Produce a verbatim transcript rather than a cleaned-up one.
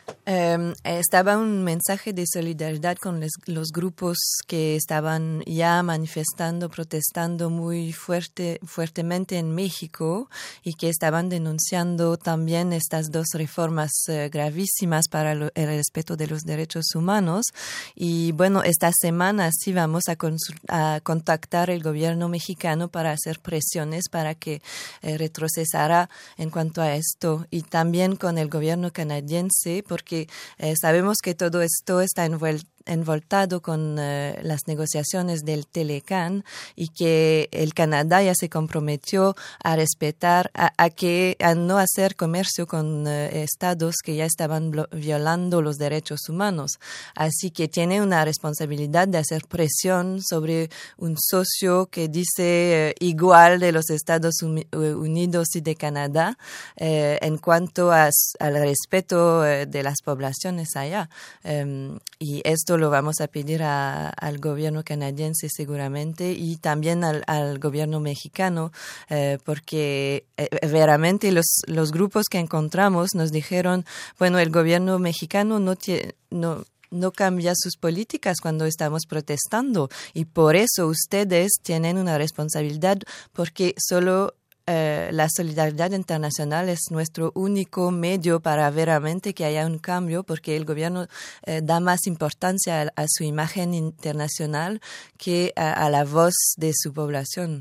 Eh, estaba un mensaje de solidaridad con les, los grupos que estaban ya manifestando, protestando muy fuerte, fuertemente en México y que estaban denunciando también estas dos reformas eh, gravísimas para lo, el respeto de los derechos humanos. Y bueno, esta semana sí vamos a, a contactar el gobierno mexicano para hacer presiones para que eh, retrocesara en cuanto a esto, y también con el gobierno canadiense, porque Eh, sabemos que todo esto está envuelto envoltado con uh, las negociaciones del Telecan, y que el Canadá ya se comprometió a respetar, a, a que a no hacer comercio con uh, estados que ya estaban violando los derechos humanos. Así que tiene una responsabilidad de hacer presión sobre un socio que dice uh, igual de los Estados Unidos y de Canadá eh, en cuanto a, al respeto uh, de las poblaciones allá. Um, y esto lo vamos a pedir a, al gobierno canadiense seguramente, y también al, al gobierno mexicano, eh, porque eh, veramente los, los grupos que encontramos nos dijeron, bueno, el gobierno mexicano no tiene, no, no cambia sus políticas cuando estamos protestando, y por eso ustedes tienen una responsabilidad, porque solo Uh, la solidaridad internacional es nuestro único medio para veramente que haya un cambio, porque el gobierno uh, da más importancia a, a su imagen internacional que a, a la voz de su población.